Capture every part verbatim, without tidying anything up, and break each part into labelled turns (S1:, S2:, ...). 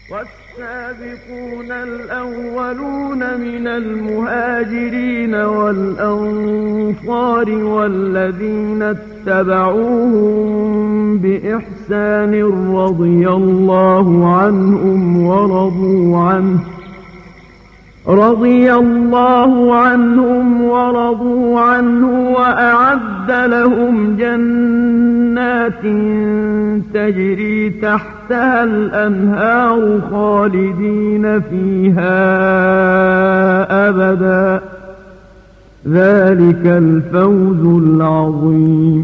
S1: والسابقون الأولون من المهاجرين والأنصار والذين اتبعوهم بإحسان رضي الله عنهم ورضوا عنه رضي الله عنهم ورضوا عنه وأعد لهم جنات تجري تحتها الأنهار خالدين فيها أبدا ذلك الفوز العظيم.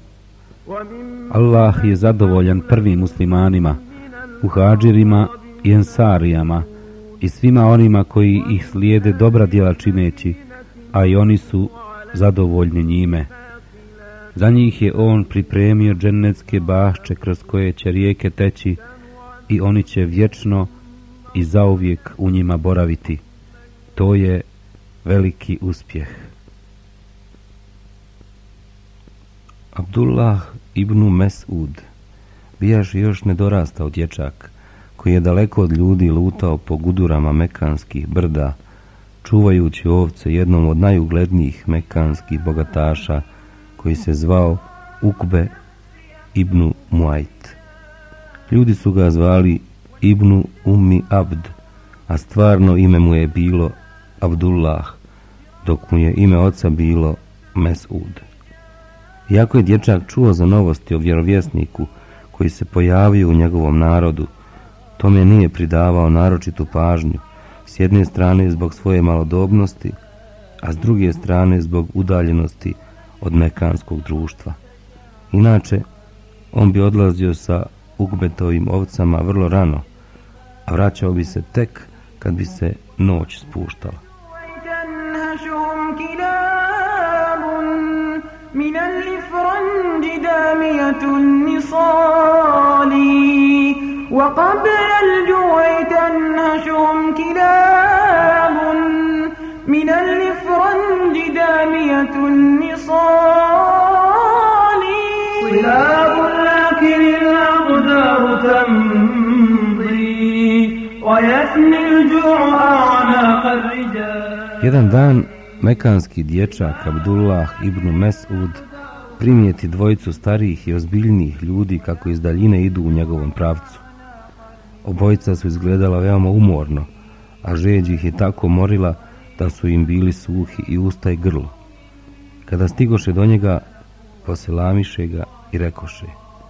S2: Allah je zadovoljan prvim muslimanima, muhadžirima i ensarijama i svima onima koji ih slijede dobra djela čineći, a i oni su zadovoljni njime. Za njih je on pripremio džennetske bašče kroz koje će rijeke teći i oni će vječno i zauvijek u njima boraviti. To je veliki uspjeh.
S3: Abdullah ibn Mes'ud bijaše još nedorastao dječak koji je daleko od ljudi lutao po gudurama mekanskih brda, čuvajući ovce jednom od najuglednijih mekanskih bogataša koji se zvao Ukbe ibn Muajt. Ljudi su ga zvali Ibn Ummi Abd, a stvarno ime mu je bilo Abdullah, dok mu je ime oca bilo Mes'ud. Iako je dječak čuo za novosti o vjerovjesniku koji se pojavio u njegovom narodu, tome nije pridavao naročitu pažnju, s jedne strane zbog svoje malodobnosti, a s druge strane zbog udaljenosti od mekanskog društva. Inače, on bi odlazio sa Ukbetovim ovcama vrlo rano, a vraćao bi se tek kad bi se noć spuštala.
S1: وقبل الجوع تنهشهم كلاب من الإفرنج دامية النصال صلاب لكن الأقدار تمضي ويثني الجوع أعناق الرجال.
S3: Jedan dan mekanski dječak Abdullah ibn Mes'ud primijeti dvojicu starijih i ozbiljnijih ljudi kako iz daljine idu u njegovom pravcu. Obojica su izgledala veoma umorno, a žeđ ih je tako morila da su im bili suhi i usta i grlo. Kada stigoše do njega, poselamiše ga i rekoše: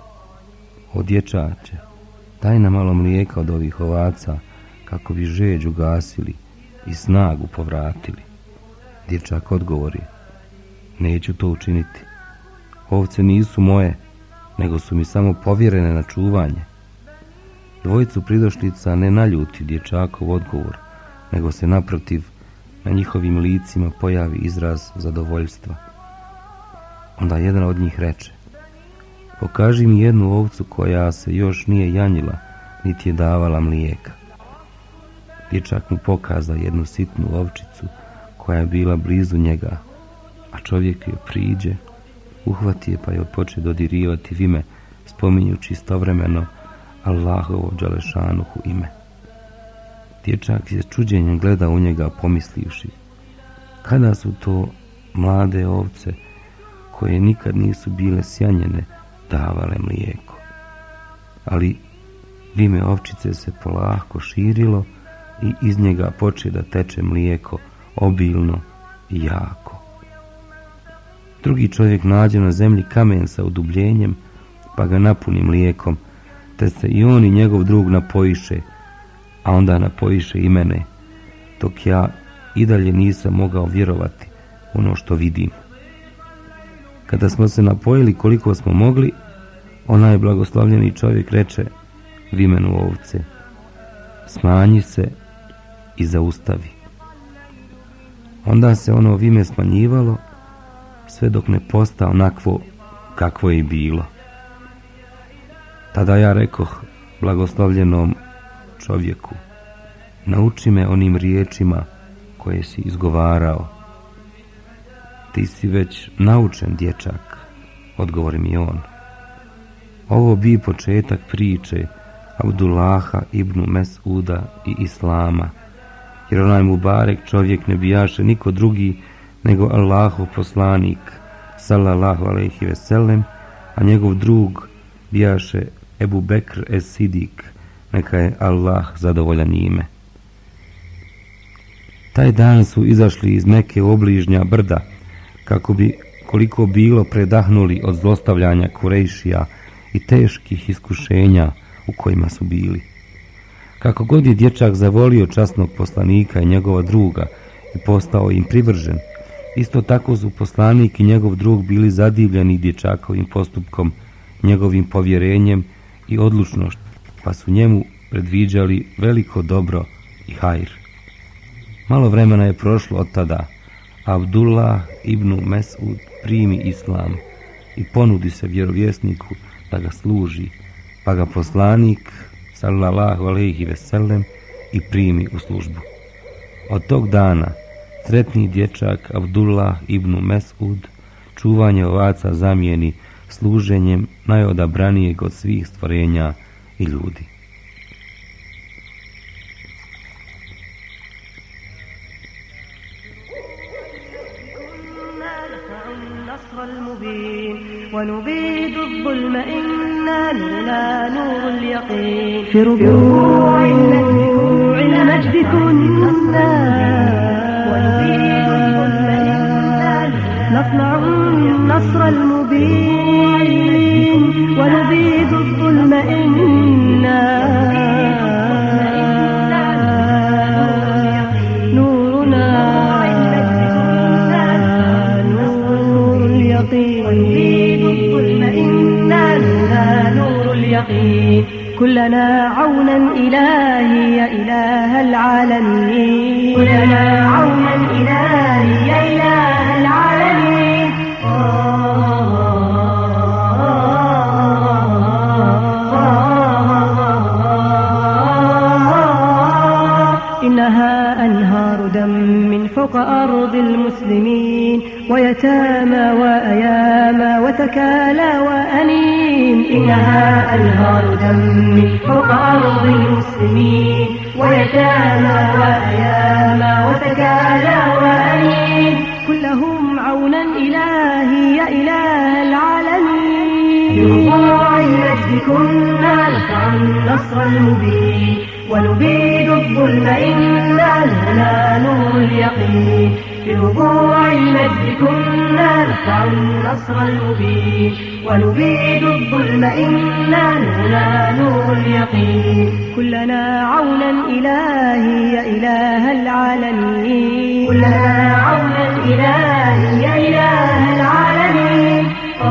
S3: O dječače, daj nam malo mlijeka od ovih ovaca kako bi žeđ ugasili i snagu povratili. Dječak odgovori: Neću to učiniti. Ovce nisu moje, nego su mi samo povjerene na čuvanje. Dvojicu pridošlica ne naljuti dječakov odgovor, nego se naprotiv na njihovim licima pojavi izraz zadovoljstva. Onda jedan od njih reče: Pokaži mi jednu ovcu koja se još nije janjila, niti je davala mlijeka. Dječak mu pokaza jednu sitnu ovčicu koja je bila blizu njega, a čovjek joj priđe, uhvati je pa joj poče dodirivati vime, spominjući istovremeno Allahovo dželešanuhu ime. Dječak je s čuđenjem gleda u njega, pomislivši: Kada su to mlade ovce koje nikad nisu bile sjanjene davale mlijeko? Ali vime ovčice se polako širilo i iz njega poče da teče mlijeko obilno i jako. Drugi čovjek nađe na zemlji kamen sa udubljenjem, pa ga napuni mlijekom, te se i on i njegov drug napojiše, a onda napojiše i mene, dok ja i dalje nisam mogao vjerovati ono što vidim. Kada smo se napojili koliko smo mogli, onaj blagoslovljeni čovjek reče vimenu ovce: Smanji se i zaustavi. Onda se ono vime smanjivalo, sve dok ne posta onakvo kakvo je i bilo. Tada ja rekoh blagoslovljenom čovjeku: Nauči me onim riječima koje si izgovarao. Ti si već naučen, dječak, odgovori mi on. Ovo bi početak priče, Abdullaha ibn Mes'uda i Islama, jer onaj Mubarek čovjek ne bijaše niko drugi nego Allahov poslanik sallallahu alejhi ve sellem, a njegov drug bijaše Ebu Bekr es-Sidik, neka je Allah zadovoljan njime. Taj dan su izašli iz Mekke u obližnja brda, kako bi koliko bilo predahnuli od zlostavljanja Kurejšija i teških iskušenja u kojima su bili. Kako god je dječak zavolio časnog poslanika i njegova druga i postao im privržen, isto tako su poslanik i njegov drug bili zadivljeni dječakovim postupkom, njegovim povjerenjem i odlučnošću, pa su njemu predviđali veliko dobro i hajr. Malo vremena je prošlo od tada. Abdullah ibn Mes'ud primi islam i ponudi se vjerovjesniku da ga služi, pa ga poslanik sallallahu alejhi ve sellem i primi u službu. Od tog dana sretni dječak Abdullah ibn Mes'ud čuvanje ovaca zamijeni služenjem najodabranijeg od svih stvorenja i ljudi.
S4: ونبيد الظلم إنا لنا نور اليقين في ربوع المجد كنا ونبيد الظلم إنا نصنع النصر المبين ونبيد الظلم إنا نورنا نور اليقين كلنا عونا إلهي يا إله العالمين كلنا عونا إلهي يا إله العالمين إنها أنهار دم من فوق أرض المسلمين ويتامى وأيامى وتكالى وأنين إنها أنهار دم فوق أرض المسلمين ويتامى وأيامى وتكالى وأنين كلهم عونا إلهي يا إله العالمين بربوع المجد كنا نسعى النصر المبين ونبيد الظلم إنا لنا نور اليقين في ربوع المجد كنا نسعى النصر المبين ونبيد الظلم إنا لنا نور اليقين كلنا عونا إلهي يا إله العالمين كلنا عونا إلهي يا إله العالمين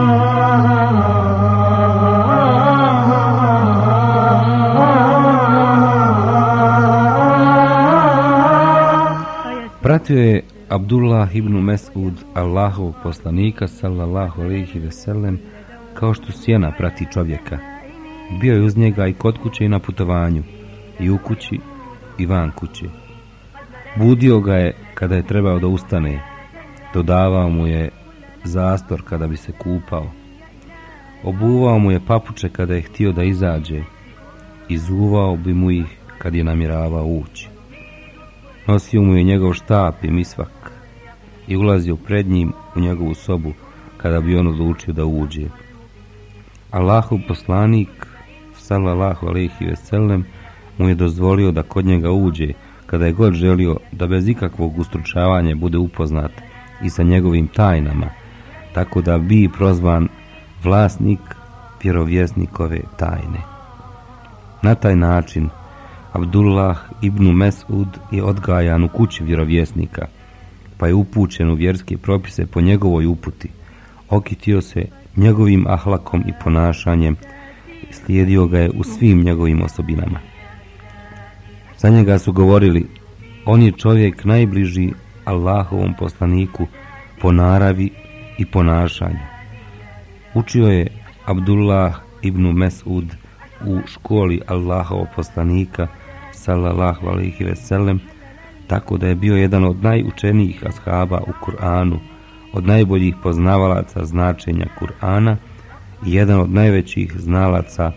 S3: Pratio je Abdullah ibn Mes'ud Allahov poslanika sallallahu alejhi ve sellem kao što sjena prati čovjeka. Bio je uz njega i kod kuće i na putovanju, i u kući i van kuće. Budio ga je kada je trebao da ustane, dodavao mu je zastor kada bi se kupao, obuvao mu je papuče kada je htio da izađe, izuvao bi mu ih kad je namjeravao ući. Nosio mu je njegov štap i misvak i ulazio pred njim u njegovu sobu kada bi on odlučio da uđe. Allahov poslanik sallallahu alejhi ve sellem mu je dozvolio da kod njega uđe kada je god želio, da bez ikakvog ustručavanja bude upoznat i sa njegovim tajnama, tako da bi prozvan vlasnik vjerovjesnikove tajne. Na taj način Abdullah ibn Mes'ud je odgajan u kući vjerovjesnika, pa je upućen u vjerske propise po njegovoj uputi, okitio se njegovim ahlakom i ponašanjem, slijedio ga je u svim njegovim osobinama. Za njega su govorili, on je čovjek najbliži Allahovom poslaniku po naravi i ponašanju. Učio je Abdullah ibn Mes'ud u školi Allahovog poslanika sallallahu alejhi ve sellem, tako da je bio jedan od najučenijih ashaba u Kur'anu, od najboljih poznavalaca značenja Kur'ana i jedan od najvećih znalaca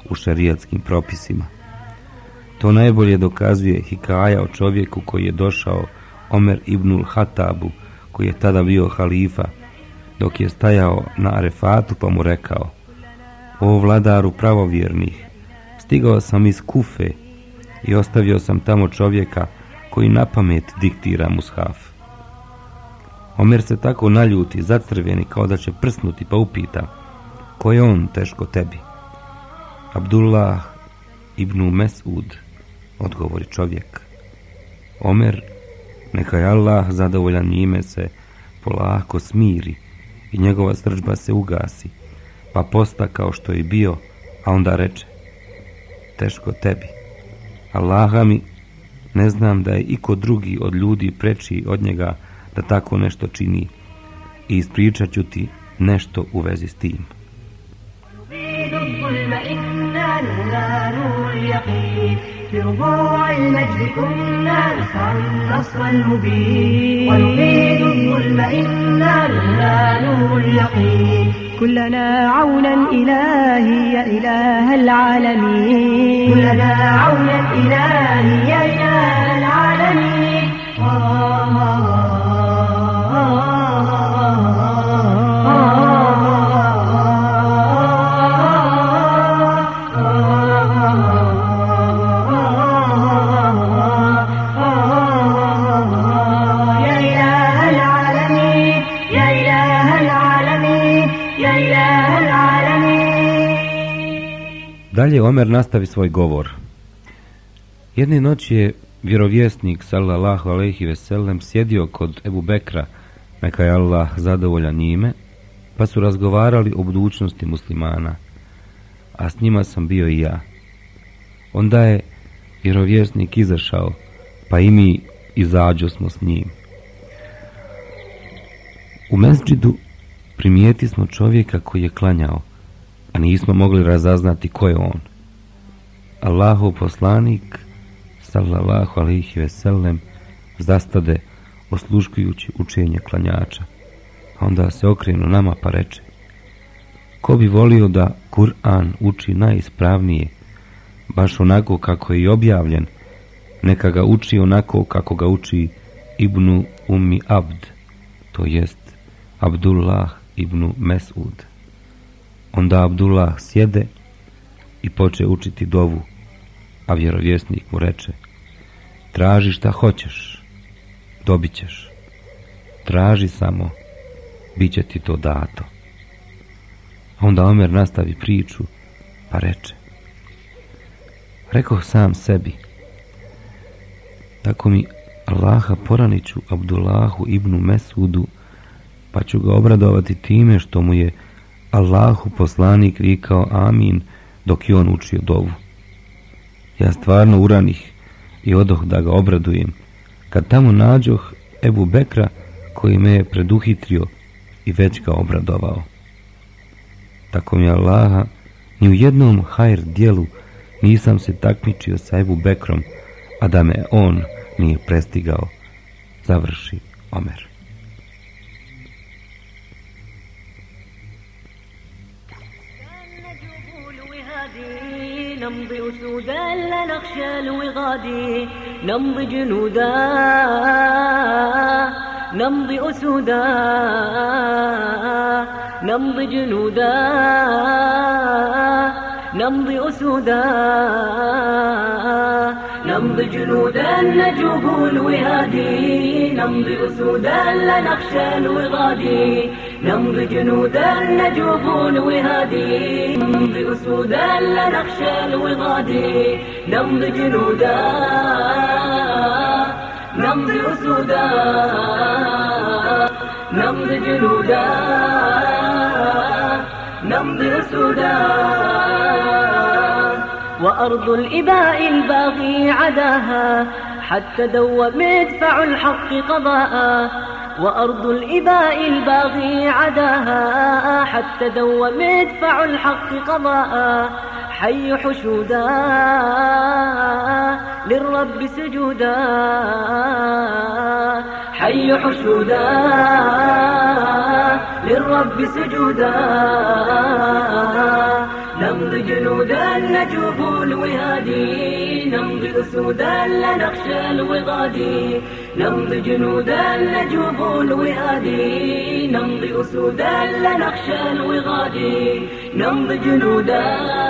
S3: u šerijatskim propisima. To najbolje dokazuje hikaja o čovjeku koji je došao Omer ibnul Hatabu, koji je tada bio halifa, dok je stajao na Arefatu, pa mu rekao: o vladaru pravovjernih, stigao sam iz Kufe i ostavio sam tamo čovjeka koji na pamet diktira mushaf. Omer se tako naljuti, zacrveni kao da će prsnuti, pa upita: ko je on, teško tebi? Abdullah ibn Mesud, odgovori čovjek. Omer, neka je Allah zadovoljan njime, se polako smiri i njegova srdžba se ugasi, pa posta kao što je bio, a onda reče: teško tebi, Allaha mi, ne znam da je iko drugi od ljudi preči od njega da tako nešto čini, i ispričat ću ti nešto u vezi s tim.
S4: في ربوع المجد كنا نسعى النصر المبين ونريد الظلم إنا لنا نور اليقين كلنا عونا إلهي يا إله العالمين كلنا عونا إلهي يا إله العالمين
S3: Dalje Omer nastavi svoj govor. Jedne noći je vjerovjesnik sallallahu alejhi ve sellem sjedio kod Ebu Bekra, neka je Allah zadovoljan njime, pa su razgovarali o budućnosti muslimana, a s njima sam bio i ja. Onda je vjerovjesnik izašao, pa i mi izađo smo s njim. U mesdžidu primijeti smo čovjeka koji je klanjao, a nismo mogli razaznati ko je on. Allahov poslanik sallallahu alejhi ve sellem zastade osluškujući učenje klanjača, a onda se okrenu nama pa reče: ko bi volio da Kur'an uči najispravnije, baš onako kako je i objavljen, neka ga uči onako kako ga uči Ibnu Ummi Abd, to jest Abdullah ibn Mesud. Onda Abdullah sjede i poče učiti dovu, a vjerovjesnik mu reče: traži šta hoćeš, dobit ćeš. Traži samo, bit će ti to dato. Onda Omer nastavi priču, pa reče: rekoh sam sebi, tako mi Allaha poraniću Abdullahu ibn Mesudu, pa ću ga obradovati time što mu je Allahu poslanik vikao amin dok je on učio dovu. Ja stvarno uranih i odoh da ga obradujem, kad tamo nađoh Ebu Bekra koji me je preduhitrio i već ga obradovao. Tako mi Allaha, ni u jednom hajr dijelu nisam se takmičio sa Ebu Bekrom, a da me on nije prestigao, završi Omer.
S4: نمضي أسودا لا نخشى الوغادي نمضي جنودا نمضي أسودا نمضي جنودا نمضي أسودا نمضي جنودا نجوب الوهادي نمضي أسودا لا نخشى الوغادي نمضي جنودا نجوب الوهادي نمضي أسودا لا نخشى الوغادي نمضي جنودا نمضي أسودا نمضي جنودا نمضي أسودا وأرض الإباء الباغي عداها حتى دوى مدفع الحق قضاء وأرض الإباء الباغي عداها حتى دوى مدفع الحق قضاء حي حشودا للرب سجودا حي حشودا للرب سجودا نمضي جنودا نجوب الوهادي نمضي أسودا لا نخشى الوغادي نمضي جنودا نجوب الوهادي نمضي أسودا لا نخشى الوغادي نمضي جنودا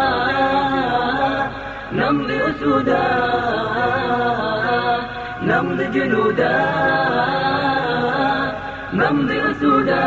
S4: نمضي أسودا نمضي جنودا نمضي أسودا.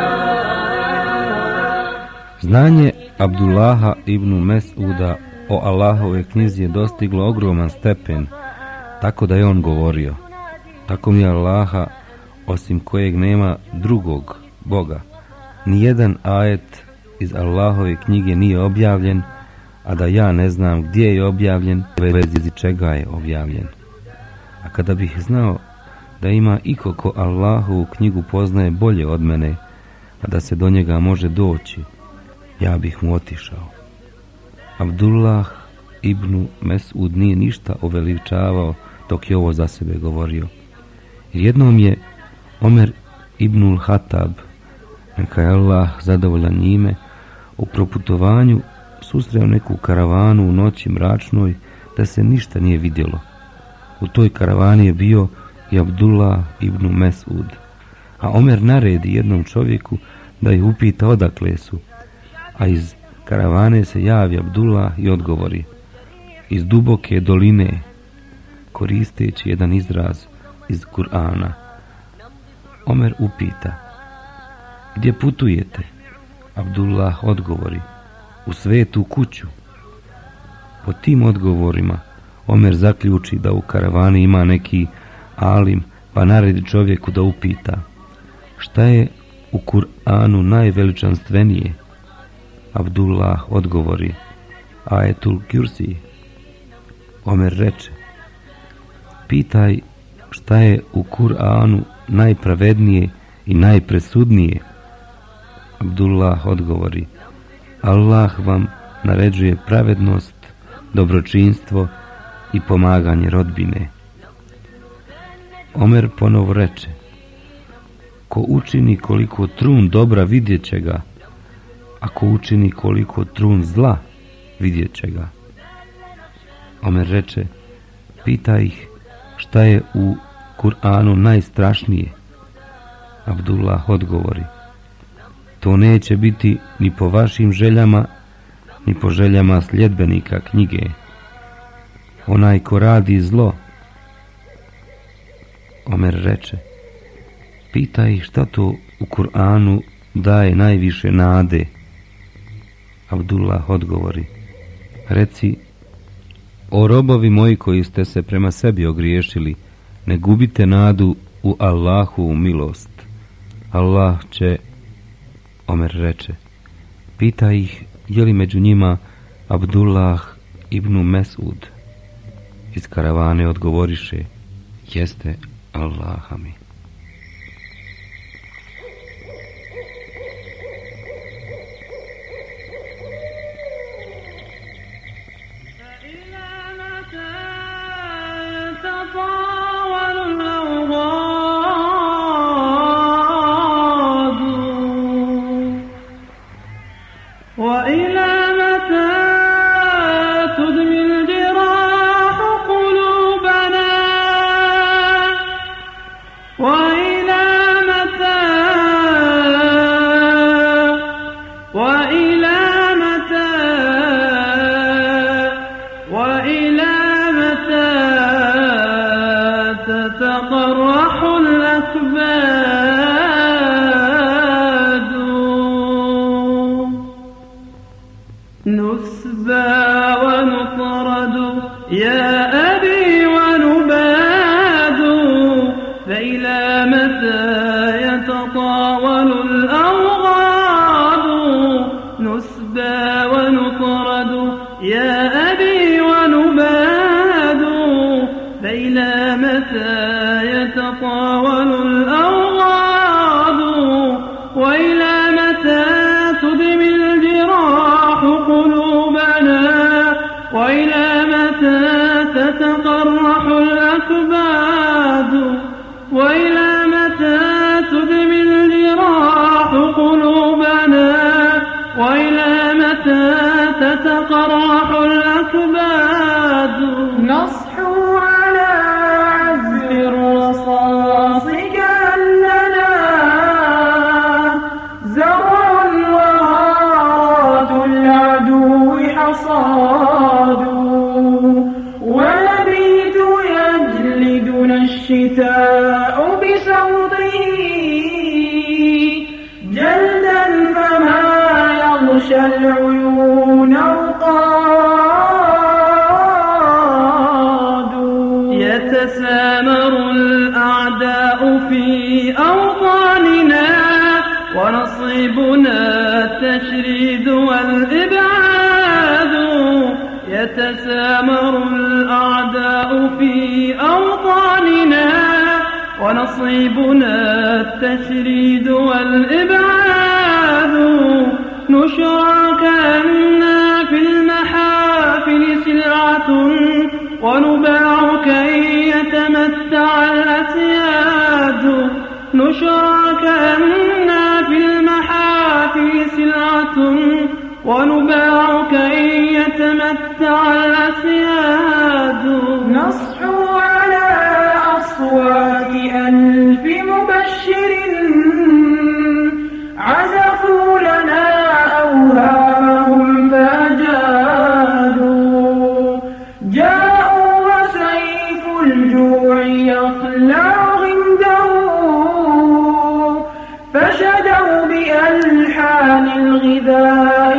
S3: Znanje Abdullaha ibn Mes'uda o Allahove knjizi je dostiglo ogroman stepen, tako da je on govorio: tako mi Allaha, osim kojeg nema drugog Boga, nijedan ajet iz Allahove knjige nije objavljen, a da ja ne znam gdje je objavljen, vezi čega je objavljen. A kada bih znao da ima iko ko Allahovu knjigu poznaje bolje od mene, a da se do njega može doći, ja bih mu otišao. Abdullah ibn Mes'ud nije ništa uveličavao dok je ovo za sebe govorio. Jednom je Omer ibnul Hatab, neka je Allah zadovoljan njime, u proputovanju susreo neku karavanu u noći mračnoj da se ništa nije vidjelo. U toj karavani je bio i Abdullah ibn Mes'ud, a Omer naredi jednom čovjeku da ih upita odakle su, a iz karavane se javi Abdullah i odgovori: iz duboke doline, koristeći jedan izraz iz Kur'ana. Omer upita: gdje putujete? Abdullah odgovori: u svetu kuću. Po tim odgovorima Omer zaključi da u karavani ima neki alim, pa naredi čovjeku da upita: šta je u Kur'anu najveličanstvenije? Abdullah odgovori: Ajetul Kursi. Omer reče: pitaj šta je u Kur'anu najpravednije i najpresudnije. Abdullah odgovori: Allah vam naređuje pravednost, dobročinstvo i pomaganje rodbine. Omer ponovo reče: ko učini koliko trun dobra vidjet će ga, a ko učini koliko trun zla vidjet će ga. Omer reče: pitaj ih šta je u Kur'anu najstrašnije. Abdullah odgovori: to neće biti ni po vašim željama, ni po željama sljedbenika knjige. Onaj ko radi zlo. Omer reče: pitaj ih šta to u Kur'anu daje najviše nade. Abdullah odgovori: reci: o robovi moji koji ste se prema sebi ogriješili, ne gubite nadu u Allahovu milost. Allah će... Omer reče: pitaj ih je li među njima Abdullah ibn Mes'ud. Iz karavane odgovoriše: jeste, Allaha mi.
S1: تقرح الأكباد نصحو على عزف الرصاص كأننا زرع وغارات العدو حصاد ونبيت يجلدنا الشتاء بصوته جلدا فما يغشى العيون رقاد يتسامر الأعداء في أوطاننا ونصيبنا التشريد والإبعاد يتسامر الأعداء في أوطاننا ونصيبنا التشريد والإبعاد نشرى كأننا في المحافل سلعة ونباع كي يتمتع الأسياد نشرى كأننا في المحافل سلعة ونباع كي يتمتع الأسياد نصحو على أصوات ألف مبشر عزفوا لنا أوهامهم فأجادوا جاءوا وسيف الجوع يخلع غمده فشدوا بألحان الغذاء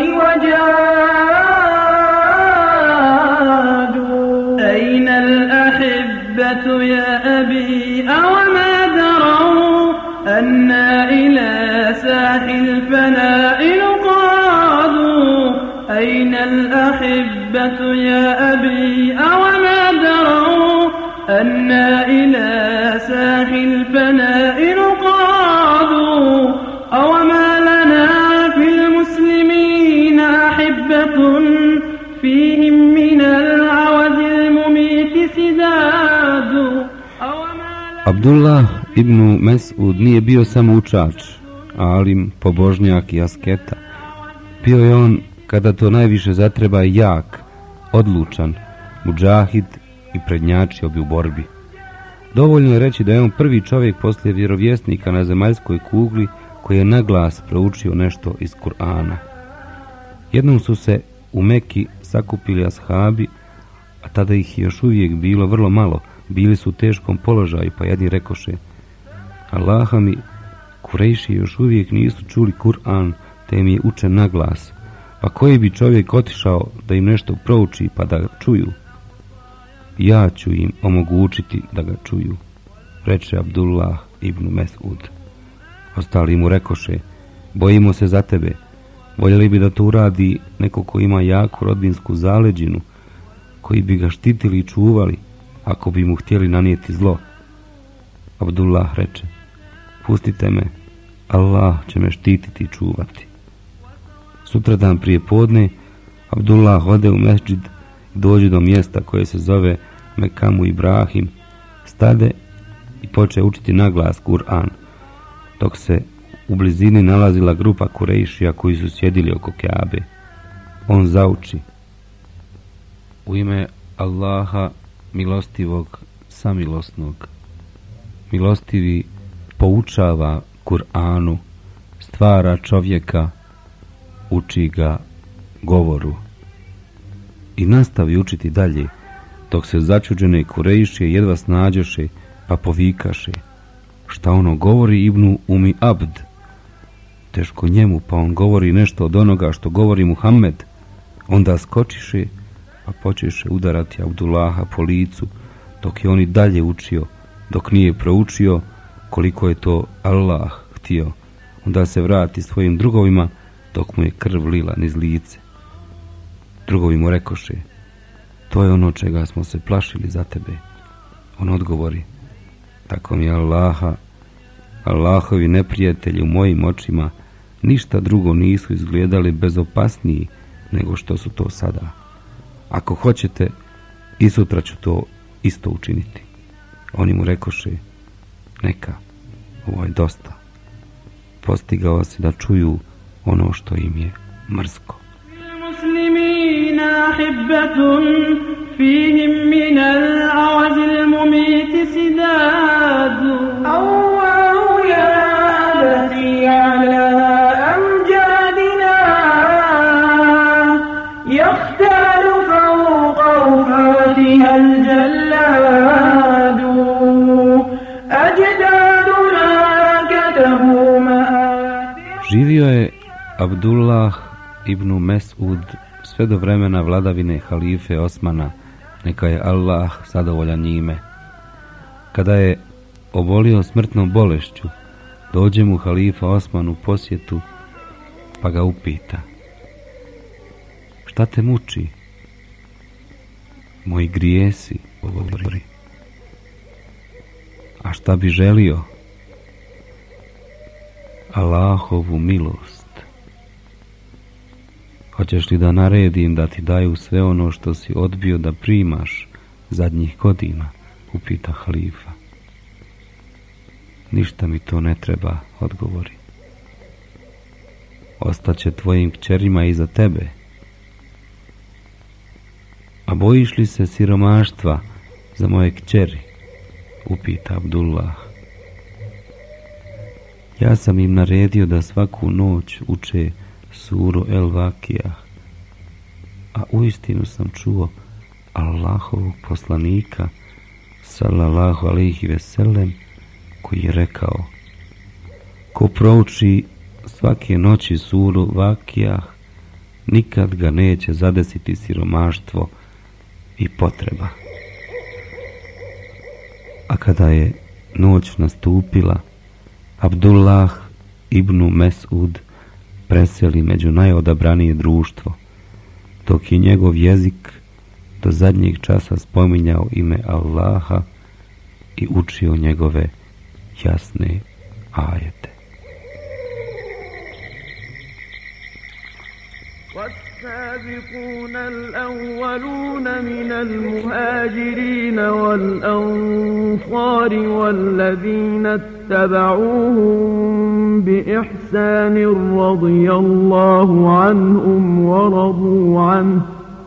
S1: وجادوا أين الأحبة يا أبي أوما دروا أنا إلى ساحل الفناء نقادوا أين الأحبة يا أبي أوما دروا أنا إلى ساحل الفناء نقادوا أوما لنا في المسلمين أحبة فيهم من العوز المميت سداد
S2: Abdullah ibn Mes'ud nije bio samo učač, alim, pobožnjak i asketa. Bio je on, kada to najviše zatreba, jak, odlučan, mudžahid i prednjačio bi u borbi. Dovoljno je reći da je on prvi čovjek poslije vjerovjesnika na zemaljskoj kugli koji je naglas proučio nešto iz Kur'ana. Jednom su se u Meki sakupili ashabi, a tada ih je još uvijek bilo vrlo malo. Bili su u teškom položaju, pa jedni rekoše: Allaha mi, Kurejši još uvijek nisu čuli Kur'an, te im je učen na glas. Pa koji bi čovjek otišao da im nešto prouči pa da ga čuju? Ja ću im omogućiti da ga čuju, reče Abdullah ibn Mes'ud. Ostali mu rekoše: bojimo se za tebe, voljeli bi da to uradi neko ko ima jaku rodbinsku zaleđinu, koji bi ga štitili i čuvali ako bi mu htjeli nanijeti zlo. Abdullah reče: pustite me, Allah će me štititi i čuvati. Sutradan prije podne Abdullah ode u mesdžid i dođe do mjesta koje se zove Mekamu Ibrahim, stade i poče učiti naglas Kur'an, dok se u blizini nalazila grupa Kurejšija koji su sjedili oko Kjabe. On zauči: u ime Allaha milostivog, samilosnog. Milostivi poučava Kur'anu, stvara čovjeka, uči ga govoru. I nastavi učiti dalje, dok se začuđene Kurejšije jedva snađoše, pa povikaše: šta ono govori Ibnu Umi Abd? Teško njemu, pa on govori nešto od onoga što govori Muhammed. Onda skočiše, pa počeše udarati Abdullaha po licu, dok je on i dalje učio, dok nije proučio koliko je to Allah htio. Onda se vrati svojim drugovima, dok mu je krv lila niz lice. Drugovi mu rekoše: to je ono čega smo se plašili za tebe. On odgovori: tako mi Allaha, Allahovi neprijatelji u mojim očima ništa drugo nisu izgledali bezopasniji nego što su to sada. Ako hoćete, i sutra ću to isto učiniti. Oni mu rekoše: neka, ovo je dosta. Postigao se da čuju ono što im je mrsko.
S1: المسلمين أحبة فيهم من العوز المميت سداد الله يا أبتي على أمجادنا يختال فوق وفاتها الجلاد أجدادنا كتبوا مآثر.
S2: Živio je Abdullah ibn Mes'ud sve do vremena vladavine halife Osmana, neka je Allah zadovoljan njime. Kada je obolio smrtnom bolešću, dođe mu halifa Osman u posjetu, pa ga upita: šta te muči? Moji grijesi, odgovori. A šta bi želio? Allahovu milost. Hoćeš li da naredim da ti daju sve ono što si odbio da primaš zadnjih godina? Upita halifa. Ništa mi to ne treba, odgovori. Ostaće tvojim kćerima iza tebe. A bojiš li se siromaštva za moje kćeri? Upita Abdullah. Ja sam im naredio da svaku noć uče suru El Vakija, a uistinu sam čuo Allahovog poslanika sallallahu alejhi ve sellem koji je rekao: ko prouči svake noći suru Vakija, nikad ga neće zadesiti siromaštvo i potreba. A kada je noć nastupila, Abdullah ibn Mes'ud preseli među najodabranije društvo, dok je njegov jezik do zadnjeg časa spominjao ime Allaha i učio njegove jasne ajete.
S1: والسابقون الأولون من المهاجرين والأنصار والذين اتبعوهم بإحسان رضي الله عنهم ورضوا عنه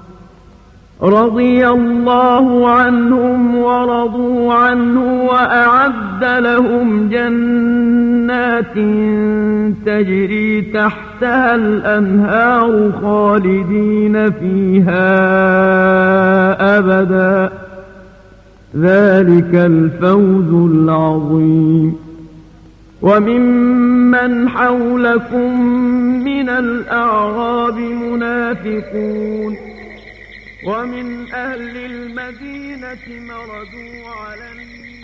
S1: رضي الله عنهم ورضوا عنه وأعد لهم جنات تجري تحتها الأنهار خالدين فيها أبدا ذلك الفوز العظيم وممن حولكم من الأعراب منافقون ومن أهل المدينة مردوا على النار